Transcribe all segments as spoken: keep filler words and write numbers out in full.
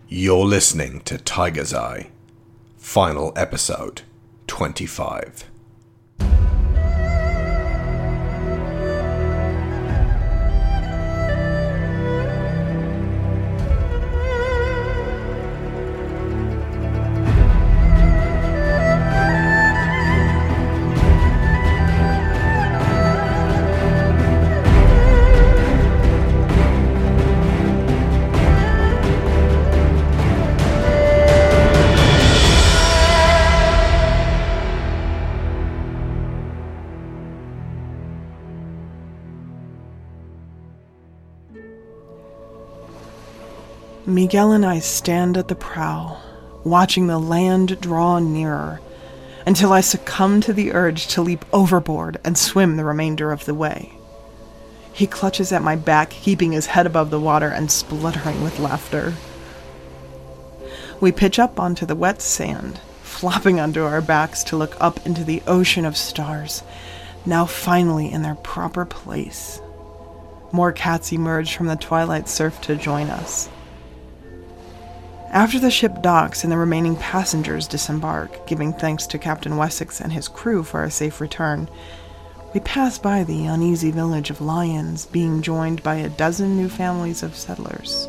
You're listening to Tiger's Eye, final episode twenty-five. Miguel and I stand at the prow, watching the land draw nearer, until I succumb to the urge to leap overboard and swim the remainder of the way. He clutches at my back, keeping his head above the water and spluttering with laughter. We pitch up onto the wet sand, flopping onto our backs to look up into the ocean of stars, now finally in their proper place. More cats emerge from the twilight surf to join us. After the ship docks and the remaining passengers disembark, giving thanks to Captain Wessex and his crew for our safe return, we pass by the uneasy village of Lyons, being joined by a dozen new families of settlers.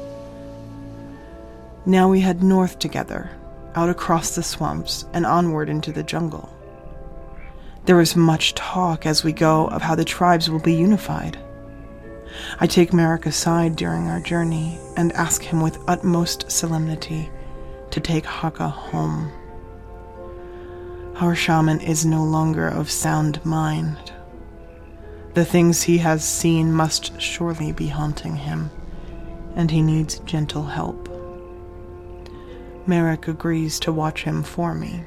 Now we head north together, out across the swamps and onward into the jungle. There is much talk as we go of how the tribes will be unified. I take Merrick aside during our journey and ask him with utmost solemnity to take Haka home. Our shaman is no longer of sound mind. The things he has seen must surely be haunting him, and he needs gentle help. Merrick agrees to watch him for me.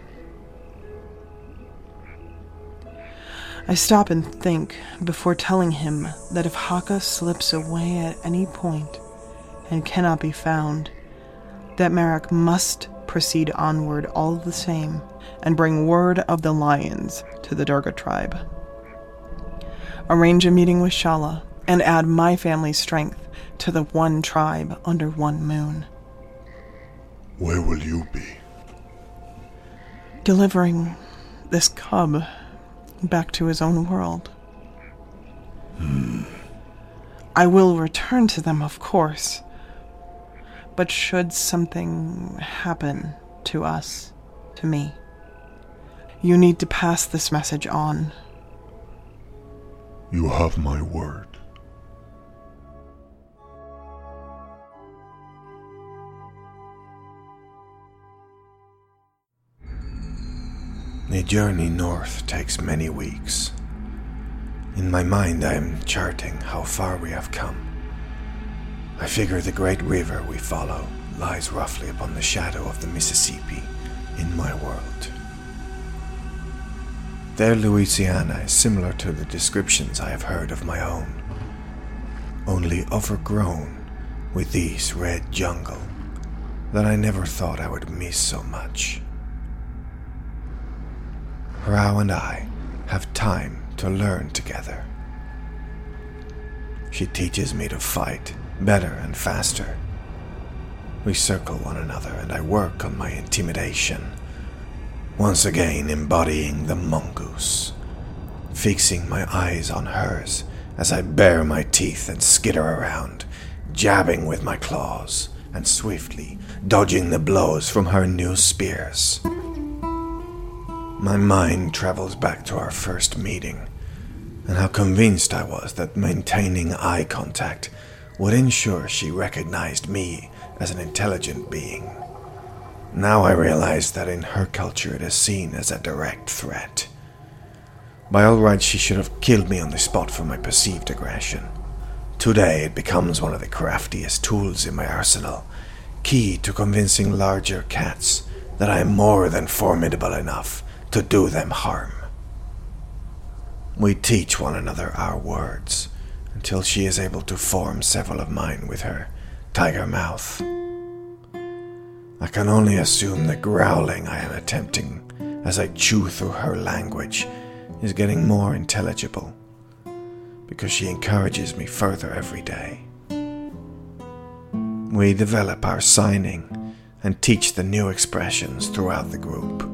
I stop and think before telling him that if Haka slips away at any point and cannot be found, that Merrick must proceed onward all the same and bring word of the Lions to the Durga tribe. Arrange a meeting with Shala and add my family's strength to the one tribe under one moon. Where will you be? Delivering this cub back to his own world. Hmm. I will return to them, of course. But should something happen to us, to me, you need to pass this message on. You have my word. The journey north takes many weeks. In my mind, I am charting how far we have come. I figure the great river we follow lies roughly upon the shadow of the Mississippi in my world. Their Louisiana is similar to the descriptions I have heard of my own, only overgrown with this red jungle that I never thought I would miss so much. Rao and I have time to learn together. She teaches me to fight better and faster. We circle one another and I work on my intimidation, once again embodying the mongoose, fixing my eyes on hers as I bare my teeth and skitter around, jabbing with my claws and swiftly dodging the blows from her new spears. My mind travels back to our first meeting, and how convinced I was that maintaining eye contact would ensure she recognized me as an intelligent being. Now I realize that in her culture it is seen as a direct threat. By all rights, she should have killed me on the spot for my perceived aggression. Today it becomes one of the craftiest tools in my arsenal, key to convincing larger cats that I am more than formidable enough to do them harm. We teach one another our words until she is able to form several of mine with her tiger mouth. I can only assume the growling I am attempting as I chew through her language is getting more intelligible, because she encourages me further every day. We develop our signing and teach the new expressions throughout the group.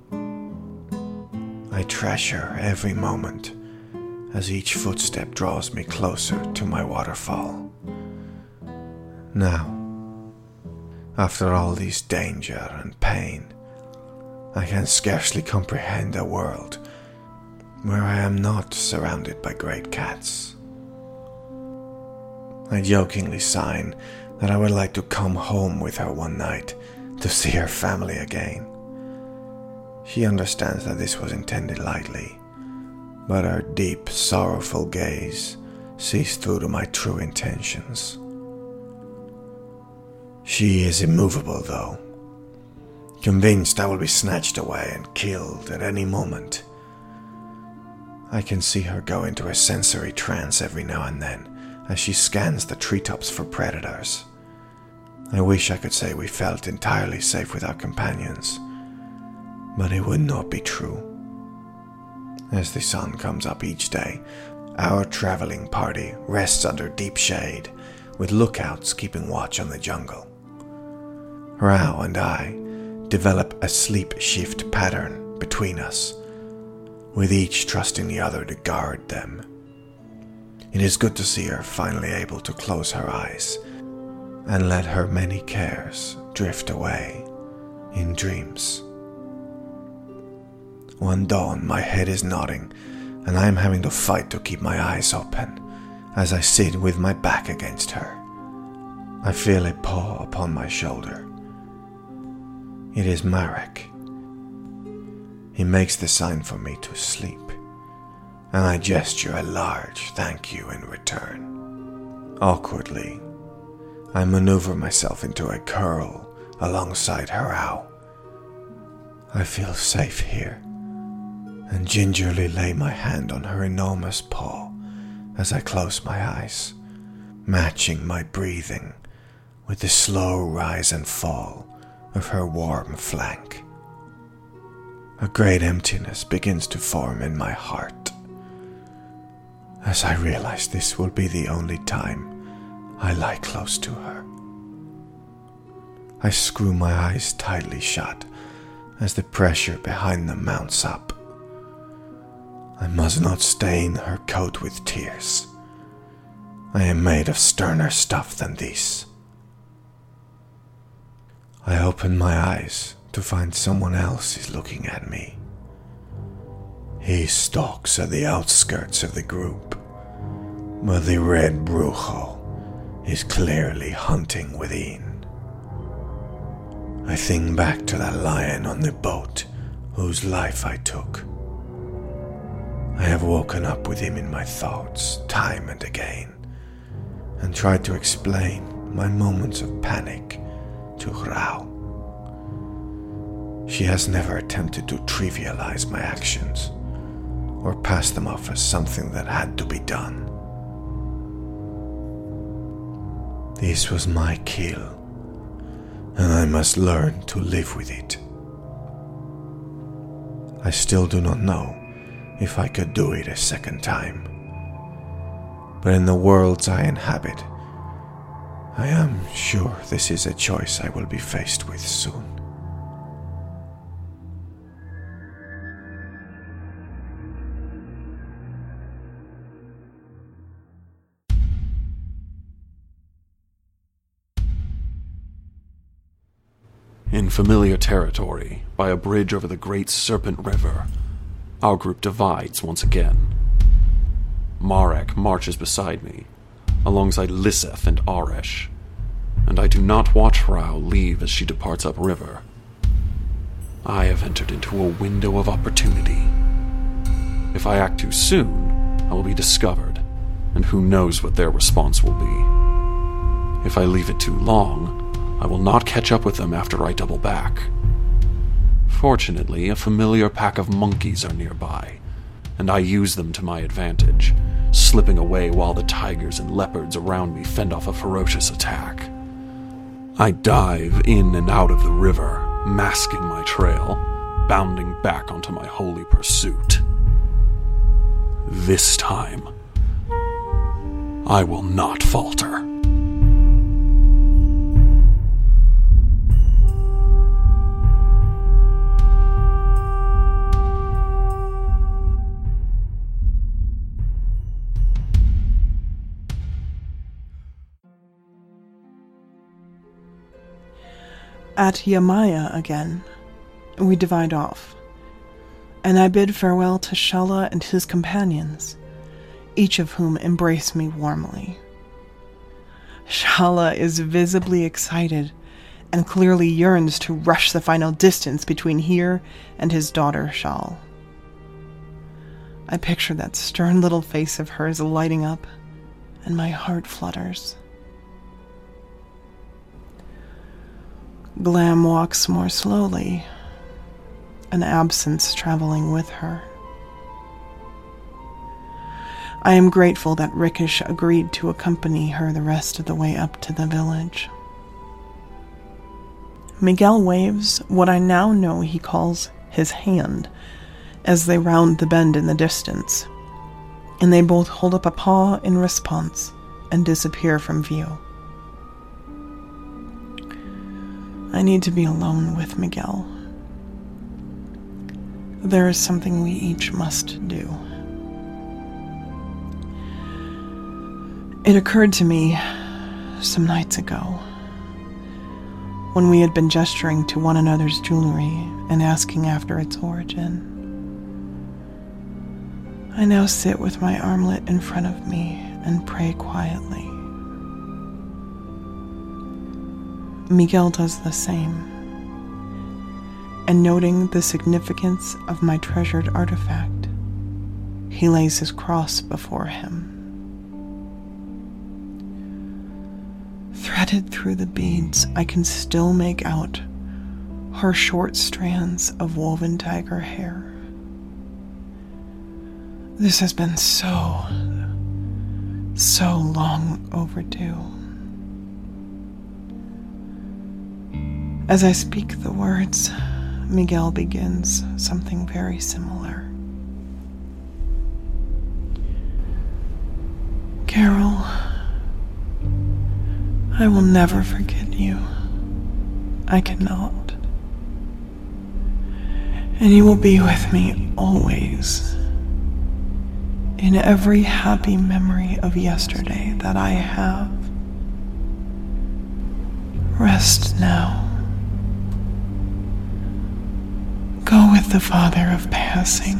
I treasure every moment as each footstep draws me closer to my waterfall. Now, after all this danger and pain, I can scarcely comprehend a world where I am not surrounded by great cats. I jokingly sign that I would like to come home with her one night to see her family again. She understands that this was intended lightly, but her deep, sorrowful gaze sees through to my true intentions. She is immovable, though, convinced I will be snatched away and killed at any moment. I can see her go into a sensory trance every now and then as she scans the treetops for predators. I wish I could say we felt entirely safe with our companions, but it would not be true. As the sun comes up each day, our traveling party rests under deep shade, with lookouts keeping watch on the jungle. Rao and I develop a sleep shift pattern between us, with each trusting the other to guard them. It is good to see her finally able to close her eyes and let her many cares drift away in dreams. One dawn, my head is nodding, and I am having to fight to keep my eyes open as I sit with my back against her. I feel a paw upon my shoulder. It is Marek. He makes the sign for me to sleep, and I gesture a large thank you in return. Awkwardly, I maneuver myself into a curl alongside Harao. I feel safe here, and gingerly lay my hand on her enormous paw as I close my eyes, matching my breathing with the slow rise and fall of her warm flank. A great emptiness begins to form in my heart as I realize this will be the only time I lie close to her. I screw my eyes tightly shut as the pressure behind them mounts up. I must not stain her coat with tears. I am made of sterner stuff than this. I open my eyes to find someone else is looking at me. He stalks at the outskirts of the group, but the red brujo is clearly hunting within. I think back to that lion on the boat whose life I took. I have woken up with him in my thoughts time and again, and tried to explain my moments of panic to Rao. She has never attempted to trivialize my actions or pass them off as something that had to be done. This was my kill, and I must learn to live with it. I still do not know if I could do it a second time, but in the worlds I inhabit, I am sure this is a choice I will be faced with soon. In familiar territory, by a bridge over the Great Serpent River, our group divides once again. Marek marches beside me, alongside Lisseth and Aresh, and I do not watch Rao leave as she departs upriver. I have entered into a window of opportunity. If I act too soon, I will be discovered, and who knows what their response will be. If I leave it too long, I will not catch up with them after I double back. Fortunately, a familiar pack of monkeys are nearby, and I use them to my advantage, slipping away while the tigers and leopards around me fend off a ferocious attack. I dive in and out of the river, masking my trail, bounding back onto my holy pursuit. This time, I will not falter. At Yamaya again, we divide off, and I bid farewell to Shala and his companions, each of whom embrace me warmly. Shala is visibly excited and clearly yearns to rush the final distance between here and his daughter Shal. I picture that stern little face of hers lighting up, and my heart flutters. Glam walks more slowly, an absence traveling with her. I am grateful that Rickish agreed to accompany her the rest of the way up to the village. Miguel waves what I now know he calls his hand as they round the bend in the distance, and they both hold up a paw in response and disappear from view. I need to be alone with Miguel. There is something we each must do. It occurred to me some nights ago, when we had been gesturing to one another's jewelry and asking after its origin. I now sit with my armlet in front of me and pray quietly. Miguel does the same, and noting the significance of my treasured artifact, he lays his cross before him. Threaded through the beads, I can still make out her short strands of woven tiger hair. This has been so, so long overdue. As I speak the words, Miguel begins something very similar. Carol, I will never forget you. I cannot. And you will be with me always, in every happy memory of yesterday that I have. Rest now. Go with the Father of Passing,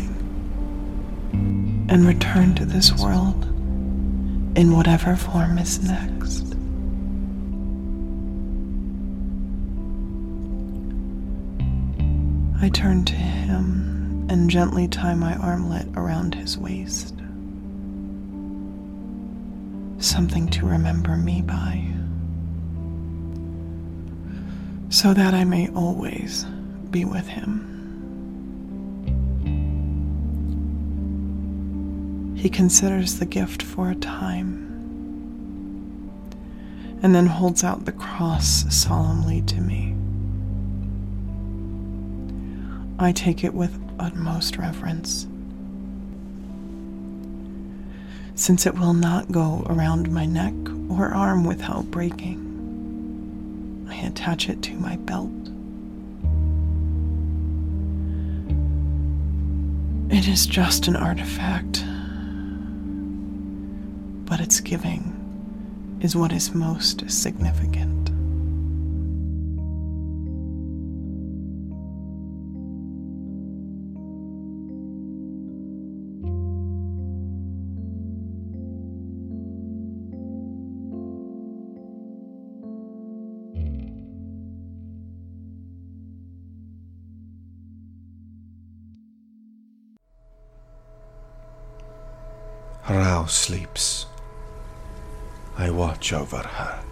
and return to this world in whatever form is next. I turn to him and gently tie my armlet around his waist. Something to remember me by, so that I may always be with him. He considers the gift for a time, and then holds out the cross solemnly to me. I take it with utmost reverence, since it will not go around my neck or arm without breaking. I attach it to my belt. It is just an artifact, but its giving is what is most significant. Rao sleeps. I watch over her.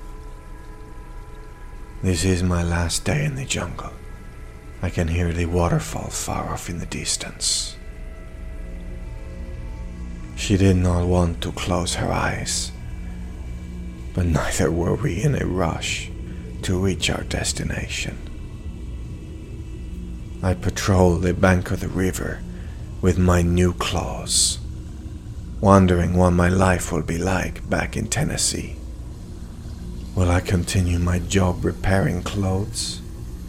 This is my last day in the jungle. I can hear the waterfall far off in the distance. She did not want to close her eyes, but neither were we in a rush to reach our destination. I patrol the bank of the river with my new claws, wondering what my life will be like back in Tennessee. Will I continue my job repairing clothes?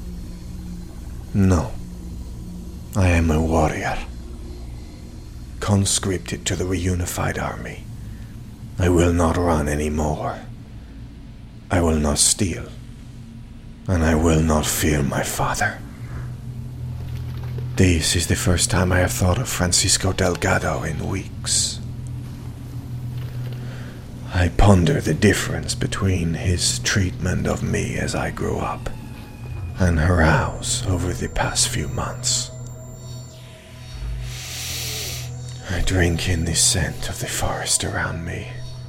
No. I am a warrior, conscripted to the reunified army. I will not run anymore. I will not steal. and I will not fear my father. This is the first time I have thought of Francisco Delgado in weeks. I ponder the difference between his treatment of me as I grew up and Herao's over the past few months. I drink in the scent of the forest around me,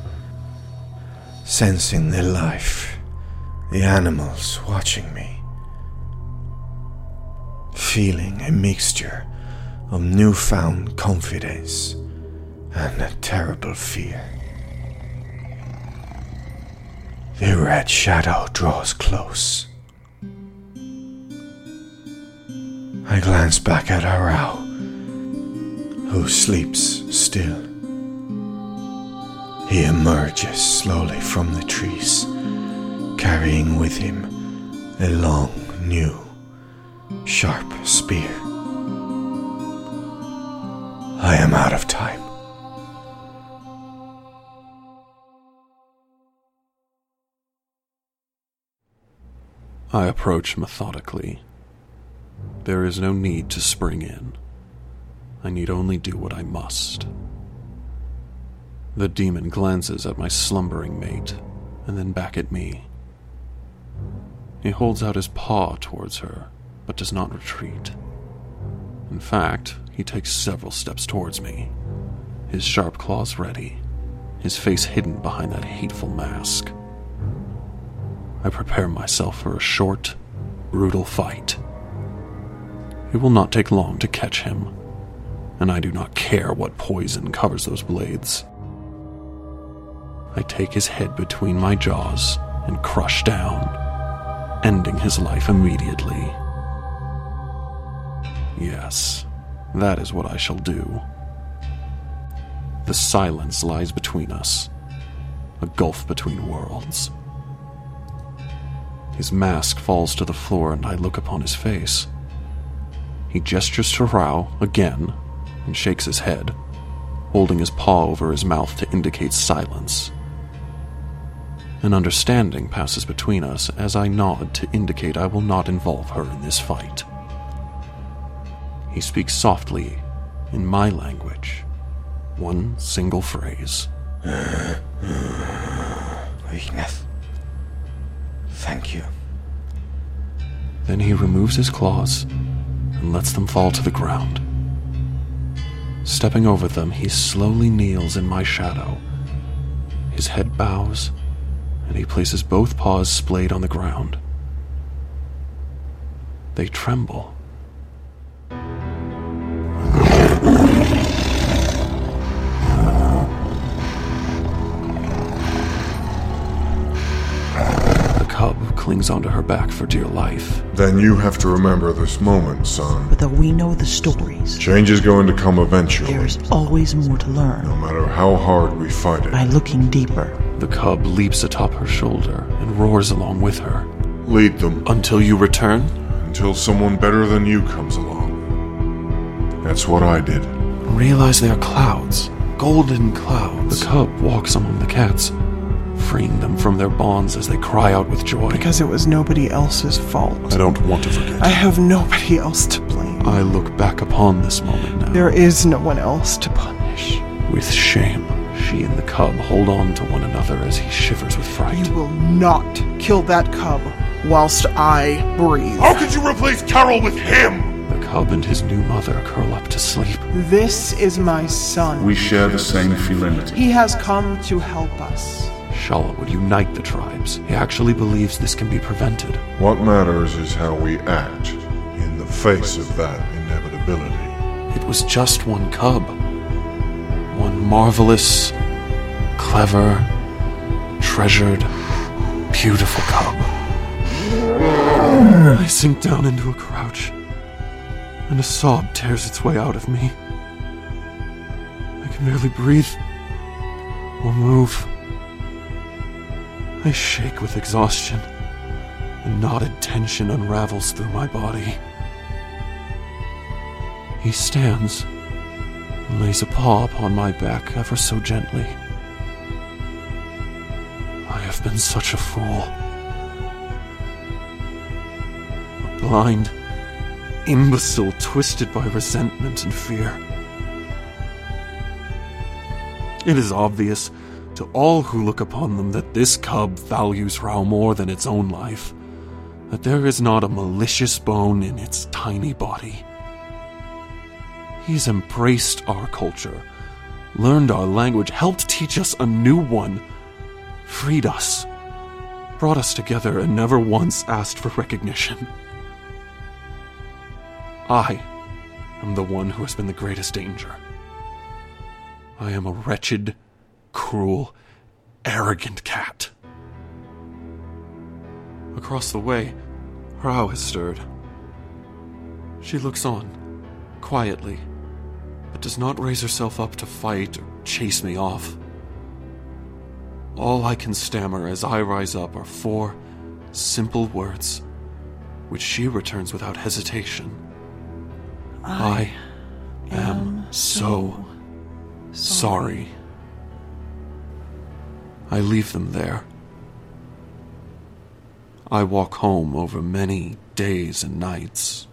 sensing the life, the animals watching me, feeling a mixture of newfound confidence and a terrible fear. The red shadow draws close. I glance back at Herao, who sleeps still. He emerges slowly from the trees, carrying with him a long, new, sharp spear. I am out of time. I approach methodically. There is no need to spring in. I need only do what I must. The demon glances at my slumbering mate, and then back at me. He holds out his paw towards her, but does not retreat. In fact, he takes several steps towards me, his sharp claws ready, his face hidden behind that hateful mask. I prepare myself for a short, brutal fight. It will not take long to catch him, and I do not care what poison covers those blades. I take his head between my jaws and crush down, ending his life immediately. Yes, that is what I shall do. The silence lies between us, a gulf between worlds. His mask falls to the floor and I look upon his face. He gestures to Rao again and shakes his head, holding his paw over his mouth to indicate silence. An understanding passes between us as I nod to indicate I will not involve her in this fight. He speaks softly, in my language, one single phrase. Weakness. Thank you. Then he removes his claws and lets them fall to the ground. Stepping over them, he slowly kneels in my shadow. His head bows, and he places both paws splayed on the ground. They tremble. The cub clings onto her back for dear life. Then you have to remember this moment, son. But though we know the stories, Change is going to come eventually. there's always more to learn. No matter how hard we fight By it. looking deeper, The cub leaps atop her shoulder and roars along with her. Lead them Until you return? until someone better than you comes along. That's what I did. Realize they are clouds. Golden clouds. The cub walks among the cats, freeing them from their bonds as they cry out with joy. Because it was nobody else's fault. I don't want to forget. I have nobody else to blame. I look back upon this moment now. There is no one else to punish. With shame, she and the cub hold on to one another as he shivers with fright. You will not kill that cub whilst I breathe. How could you replace Carol with him? The cub and his new mother curl up to sleep. This is my son. We share the same felinity. He has come to help us. Shala would unite the tribes. He actually believes this can be prevented. What matters is how we act in the face of that inevitability. It was just one cub. One marvelous, clever, treasured, beautiful cub. I sink down into a crouch, and a sob tears its way out of me. I can barely breathe or move. I shake with exhaustion, and knotted tension unravels through my body. He stands and lays a paw upon my back ever so gently. I have been such a fool. blind, imbecile twisted by resentment and fear. It is obvious to all who look upon them that this cub values Rao more than its own life, that there is not a malicious bone in its tiny body. He's embraced our culture, learned our language, helped teach us a new one, freed us, brought us together, and never once asked for recognition. I am the one who has been the greatest danger. I am a wretched, cruel, arrogant cat. Across the way, Rao has stirred. She looks on, quietly, but does not raise herself up to fight or chase me off. All I can stammer as I rise up are four simple words, which she returns without hesitation. I, I am, am so sorry. sorry. I leave them there. I walk home over many days and nights.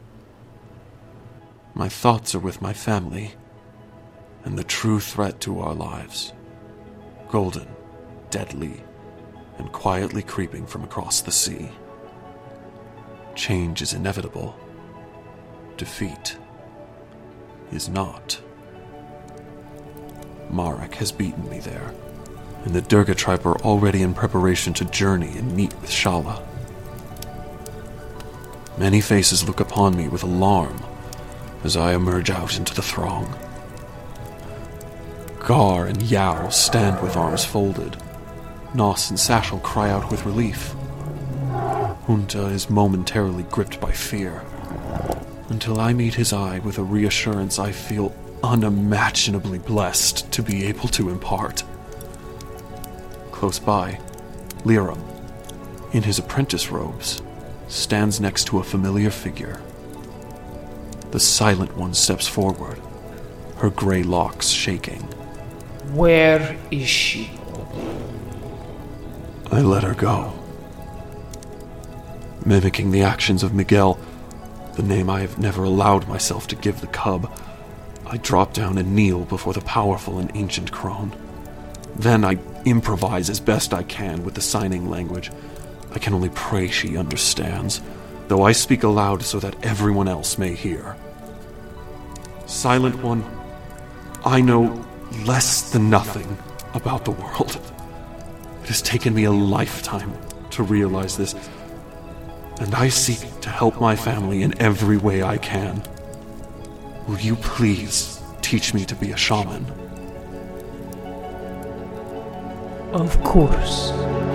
My thoughts are with my family and the true threat to our lives. Golden, deadly, and quietly creeping from across the sea. Change is inevitable. Defeat is not. Marek has beaten me there, and the Durga tribe are already in preparation to journey and meet with Shala. Many faces look upon me with alarm as I emerge out into the throng. Gar and Yao stand with arms folded. Nos and Sashel cry out with relief. Junta is momentarily gripped by fear, until I meet his eye with a reassurance I feel unimaginably blessed to be able to impart. Close by, Liram, in his apprentice robes, stands next to a familiar figure. The Silent One steps forward, her gray locks shaking. Where is she? I let her go. Mimicking the actions of Miguel, the name I have never allowed myself to give the cub, I drop down and kneel before the powerful and ancient crone. Then I improvise as best I can with the signing language. I can only pray she understands, though I speak aloud so that everyone else may hear. Silent One, I know less than nothing about the world. It has taken me a lifetime to realize this, and I seek to help my family in every way I can. Will you please teach me to be a shaman? Of course.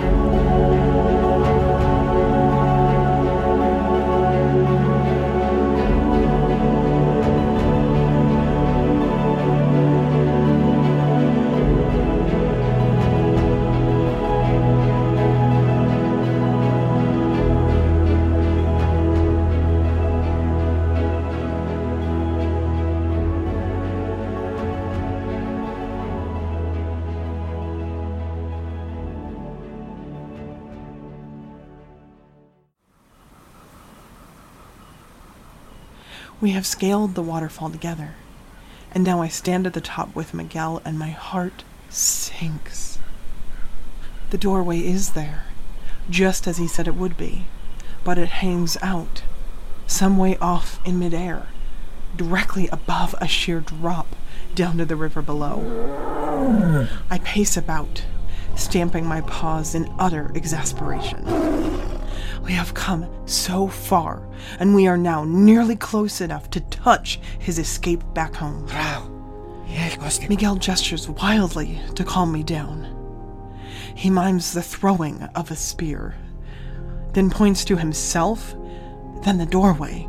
We have scaled the waterfall together, and now I stand at the top with Miguel, and my heart sinks. The doorway is there, just as he said it would be, but it hangs out, some way off in midair, directly above a sheer drop down to the river below. I pace about, stamping my paws in utter exasperation. We have come so far, and we are now nearly close enough to touch his escape back home. Miguel gestures wildly to calm me down. He mimes the throwing of a spear, then points to himself, then the doorway.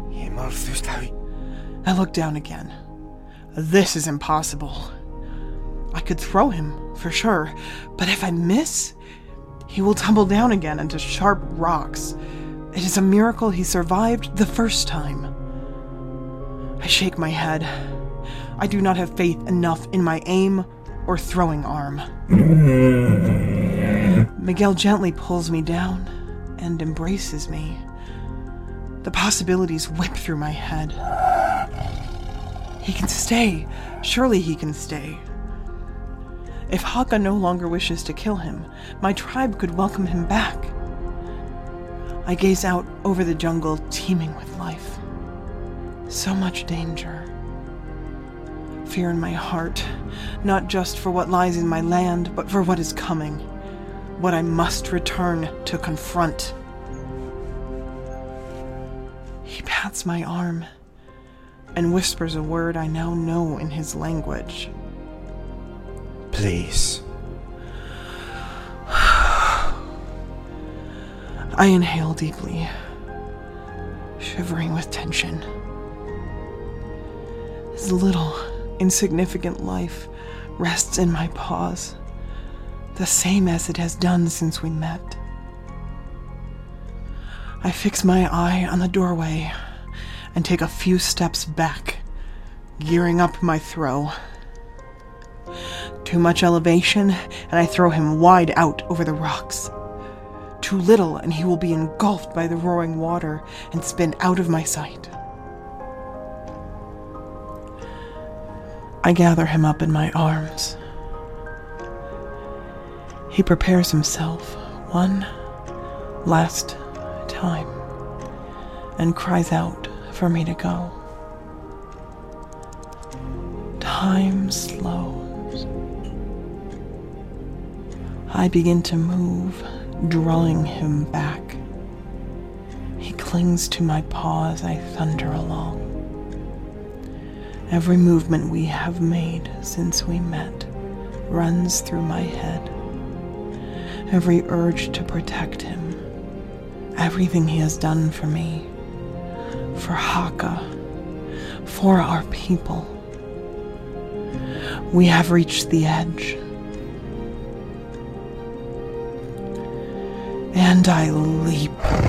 I look down again. This is impossible. I could throw him, for sure, but if I miss, he will tumble down again into sharp rocks. It is a miracle he survived the first time. I shake my head. I do not have faith enough in my aim or throwing arm. Miguel gently pulls me down and embraces me. The possibilities whip through my head. He can stay. Surely he can stay. If Haka no longer wishes to kill him, my tribe could welcome him back. I gaze out over the jungle teeming with life. So much danger. Fear in my heart, not just for what lies in my land, but for what is coming, what I must return to confront. He pats my arm and whispers a word I now know in his language. Please. I inhale deeply, shivering with tension. His little, insignificant life rests in my paws, the same as it has done since we met. I fix my eye on the doorway and take a few steps back, gearing up my throw. Too much elevation, and I throw him wide out over the rocks. Too little, and he will be engulfed by the roaring water and spin out of my sight. I gather him up in my arms. He prepares himself one last time and cries out for me to go. Time slows. I begin to move, drawing him back. He clings to my paw as I thunder along. Every movement we have made since we met runs through my head. Every urge to protect him. Everything he has done for me. For Haka. For our people. We have reached the edge. And I leap.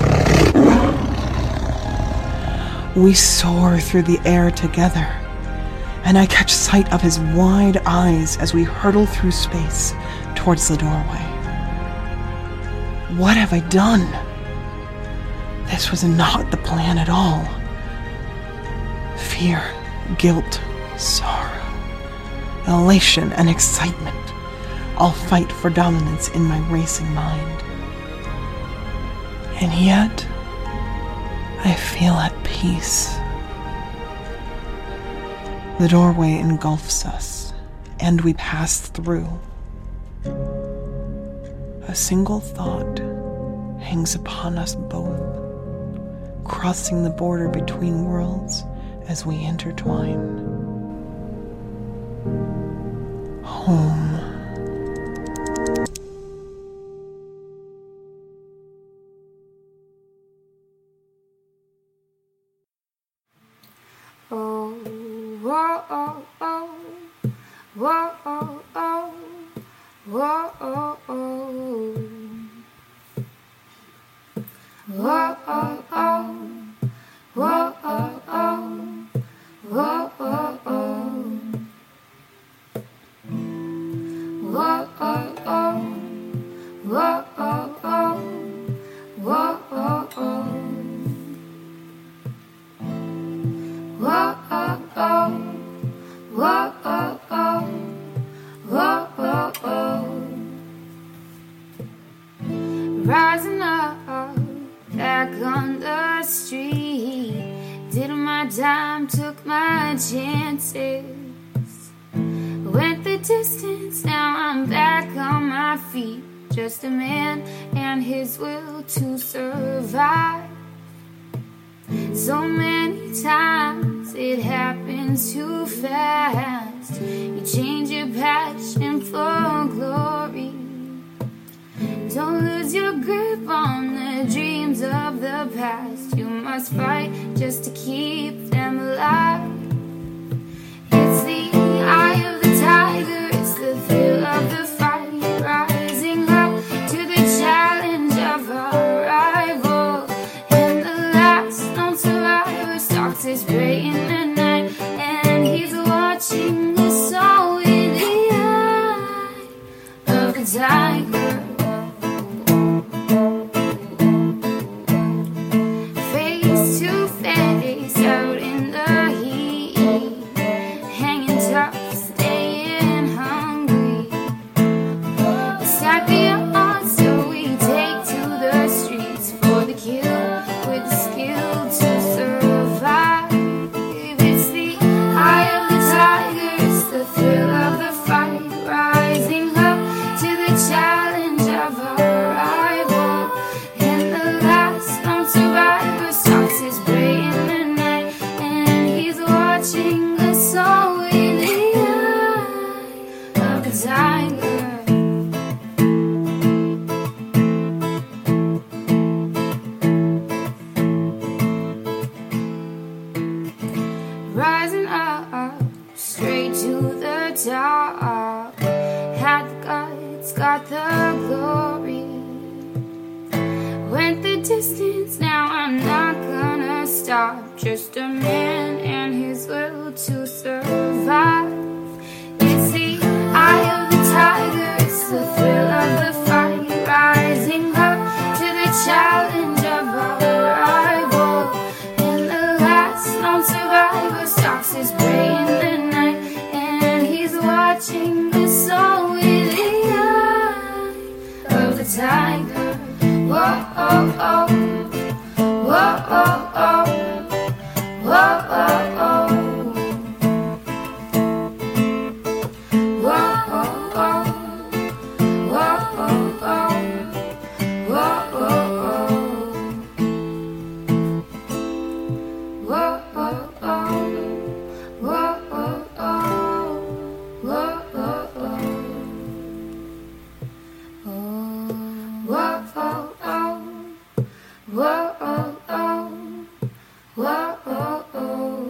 We soar through the air together, and I catch sight of his wide eyes as we hurtle through space towards the doorway. What have I done? This was not the plan at all. Fear, guilt, sorrow, elation, and excitement all fight for dominance in my racing mind. And yet, I feel at peace. The doorway engulfs us, and we pass through. A single thought hangs upon us both, crossing the border between worlds as we intertwine. Home. Oh, whoa, oh, oh, whoa, oh, oh, whoa, oh, oh, whoa, oh, oh, whoa, oh, oh, whoa, oh, oh, whoa, oh, oh, whoa, oh, oh, whoa, oh, oh. Whoa, oh, oh, whoa, oh, oh, whoa, oh, oh. Rising up, back on the street, did my time, took my chances. Went the distance, now I'm back on my feet. Just a man and his will to survive. So many times it happens too fast. You change your passion for glory. Don't lose your grip on the dreams of the past. You must fight just to keep them alive. It's the eye of the tiger, it's the thrill of the fight. Rising up to the challenge of our rival. Stalks his prey in the night, and he's watching us all with the eye of the tiger. Face face to face out in the heat, hanging tough, staying hungry. It's like the odds, so we take to the streets for the kill, with the skill to survive. It's the eye of the tiger, it's the thrill of the fight, rising up to the challenge of our rival. And the last known survivor stalks his prey in the night, and he's watching us all with the eye of the tiger. Rising up, straight to the top, had the guts, got the glory. Went the distance, now I'm not gonna stop. Just a man and his will to survive. It's the eye of the tiger, it's the thrill of the fight, rising up to the challenge of our rival. And the last known survivor stalks his prey in the night, and he's watching us all with the eye of the tiger. Whoa, oh, oh. Whoa, oh, oh. Whoa, oh, oh. Whoa, oh, oh. Whoa, oh, oh. Whoa, oh, oh. Whoa, oh, oh. Whoa, oh, oh. Whoa, oh, oh. Whoa, oh, oh. Whoa, oh, oh. Whoa, oh, oh.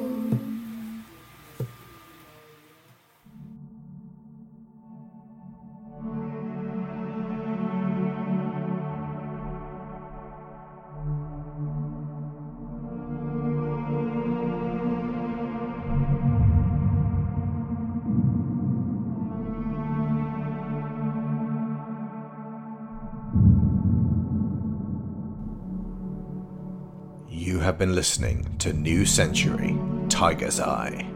You have been listening to New Century, Tiger's Eye.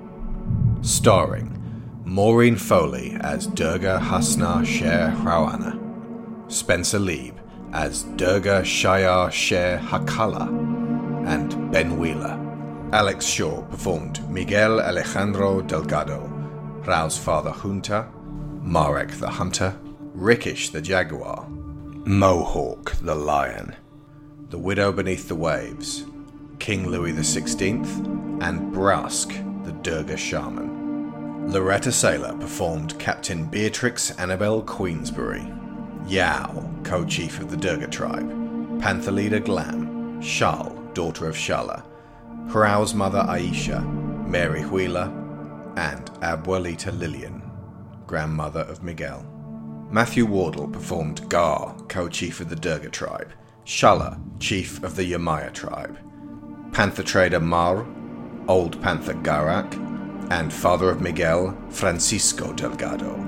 Starring Maureen Foley as Durga Hasna Sher Rawana, Spencer Lieb as Durga Shayar Sher Hakala, and Ben Wheeler. Alex Shaw performed Miguel Alejandro Delgado, Rao's father Junta, Marek the Hunter, Rickish the Jaguar, Mohawk the Lion, The Widow Beneath the Waves, King Louis the sixteenth, and Brask the Durga Shaman. Loretta Saylor performed Captain Beatrix Annabelle Queensbury, Yao, co-chief of the Durga tribe, Panther leader Glam, Shal, daughter of Shala, Rao's mother Aisha, Mary Wheeler, and Abuelita Lillian, grandmother of Miguel. Matthew Wardle performed Gar, co-chief of the Durga tribe, Shala, chief of the Yamaya tribe, Panther trader Mar, Old Panther Garak, and father of Miguel, Francisco Delgado.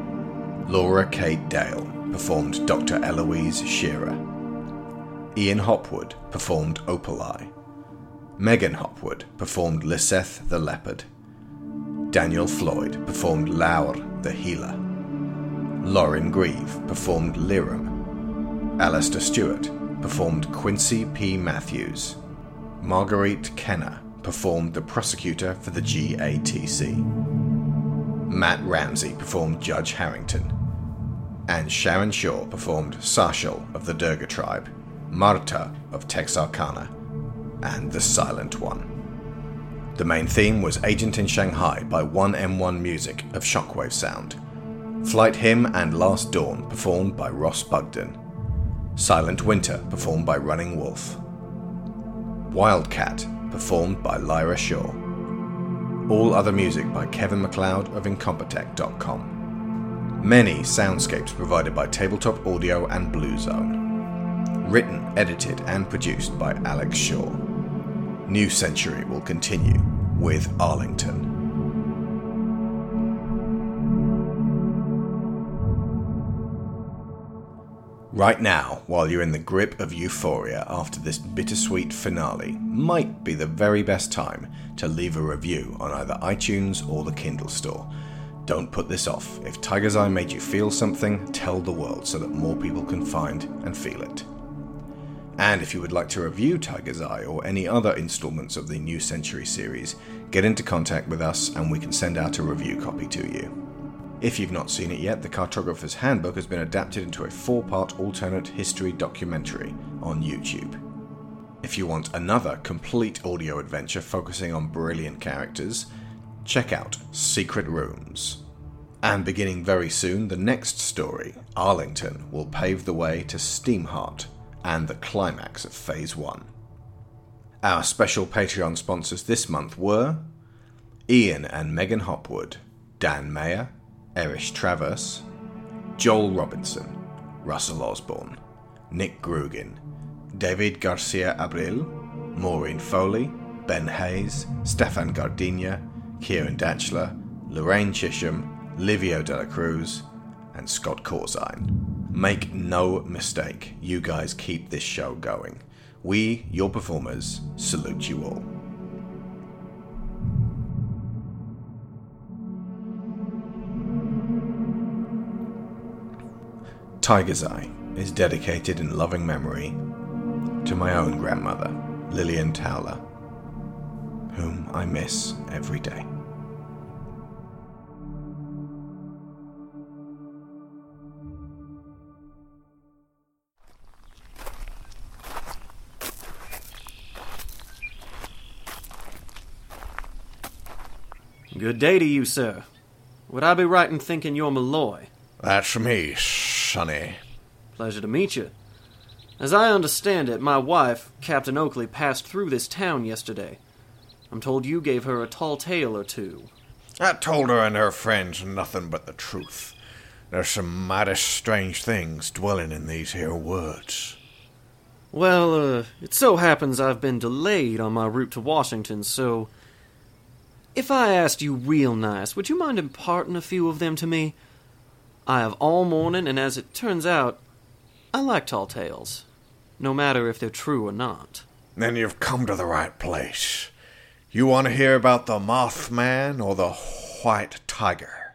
Laura Kate Dale performed Doctor Eloise Shearer. Ian Hopwood performed Opalai. Megan Hopwood performed Liseth the Leopard. Daniel Floyd performed Laur the Healer. Lauren Grieve performed Liram. Alistair Stewart performed Quincy P. Matthews. Marguerite Kenner performed the prosecutor for the G A T C. Matt Ramsey performed Judge Harrington. And Sharon Shaw performed Sashal of the Durga tribe, Marta of Texarkana, and the Silent One. The main theme was Agent in Shanghai by one M one Music of Shockwave Sound. Flight Hymn and Last Dawn performed by Ross Bugden. Silent Winter performed by Running Wolf. Wildcat performed by Lyra Shaw. All other music by Kevin MacLeod of Incompetech dot com. Many soundscapes provided by Tabletop Audio and Blue Zone. Written, edited and produced by Alex Shaw. New Century will continue with Arlington. Right now, while you're in the grip of euphoria after this bittersweet finale, might be the very best time to leave a review on either iTunes or the Kindle store. Don't put this off. If Tiger's Eye made you feel something, tell the world so that more people can find and feel it. And if you would like to review Tiger's Eye or any other installments of the New Century series, get into contact with us and we can send out a review copy to you. If you've not seen it yet, The Cartographer's Handbook has been adapted into a four-part alternate history documentary on YouTube. If you want another complete audio adventure focusing on brilliant characters, check out Secret Rooms. And beginning very soon, the next story, Arlington, will pave the way to Steamheart and the climax of Phase one. Our special Patreon sponsors this month were Ian and Megan Hopwood, Dan Mayer, Erich Travers, Joel Robinson, Russell Osborne, Nick Grugin, David Garcia Abril, Maureen Foley, Ben Hayes, Stefan Gardenia, Kieran Datchler, Lorraine Chisholm, Livio Dela Cruz, and Scott Corzine. Make no mistake, you guys keep this show going. We, your performers, salute you all. Tiger's Eye is dedicated in loving memory to my own grandmother, Lillian Towler, whom I miss every day. Good day to you, sir. Would I be right in thinking you're Malloy? That's me, Sonny. Pleasure to meet you. As I understand it, my wife, Captain Oakley, passed through this town yesterday. I'm told you gave her a tall tale or two. I told her and her friends nothing but the truth. There's some mighty strange things dwelling in these here woods. Well, uh, it so happens I've been delayed on my route to Washington, so... If I asked you real nice, would you mind imparting a few of them to me? I have all morning, and as it turns out, I like tall tales, no matter if they're true or not. Then you've come to the right place. You want to hear about the Mothman or the White Tiger?